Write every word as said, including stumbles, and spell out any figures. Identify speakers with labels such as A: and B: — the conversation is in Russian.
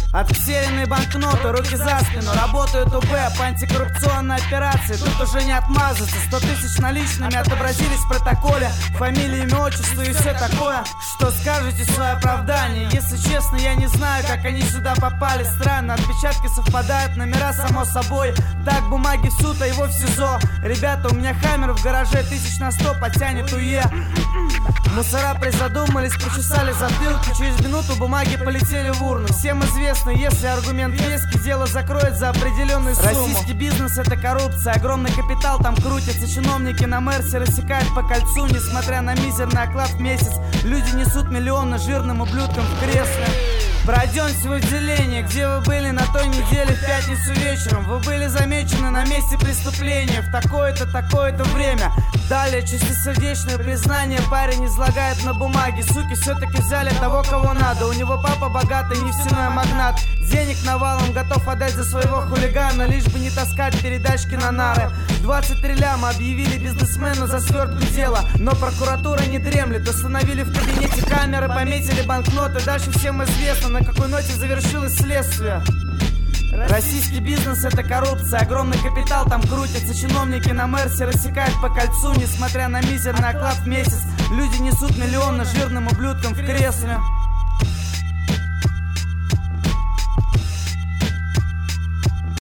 A: Отксеренные банкноты, руки за спину. Работают УБ по антикоррупционной операции. Тут уже не отмазаться. Сто тысяч наличными отобразились в протоколе. Фамилия, имя, отчество и все такое. Что скажете в свое оправдание? Если честно, я не знаю, как они сюда попали. Странно, отпечатки совпадают, номера само собой. Так, бумаги в суд, а его в СИЗО. Ребята, у меня хаммер в гараже, тысяч на сто потянет УЕ. Мусора призадумались, почесали затылки. Через минуту бумаги полетели в урну. Всем известно, если аргумент веский, дело закроет за определенную сумму. Российский бизнес — это коррупция, огромный капитал там крутится. Чиновники на Мерсе рассекают по кольцу. Несмотря на мизерный оклад в месяц, люди несут миллионы жирным ублюдкам в кресле. Пройдемте в отделение, где вы были на той неделе в пятницу вечером. Вы были замечены на месте преступления в такое-то, такое-то время. Далее чистосердечное признание парень излагает на бумаге. Суки все-таки взяли того, кого надо. У него папа богатый, нефтяной магнат. Денег навалом готов отдать за своего хулигана, лишь бы не таскать передачки на нары. двадцать три ляма объявили бизнесмену за свертку дела. Но прокуратура не дремлет. Установили в кабинете камеры, пометили банкноты. Дальше всем известно, на какой ноте завершилось следствие. Российский бизнес — это коррупция, огромный капитал там крутится. Чиновники на Мерсе рассекают по кольцу. Несмотря на мизерный оклад в месяц, люди несут миллионы жирным ублюдкам в кресле.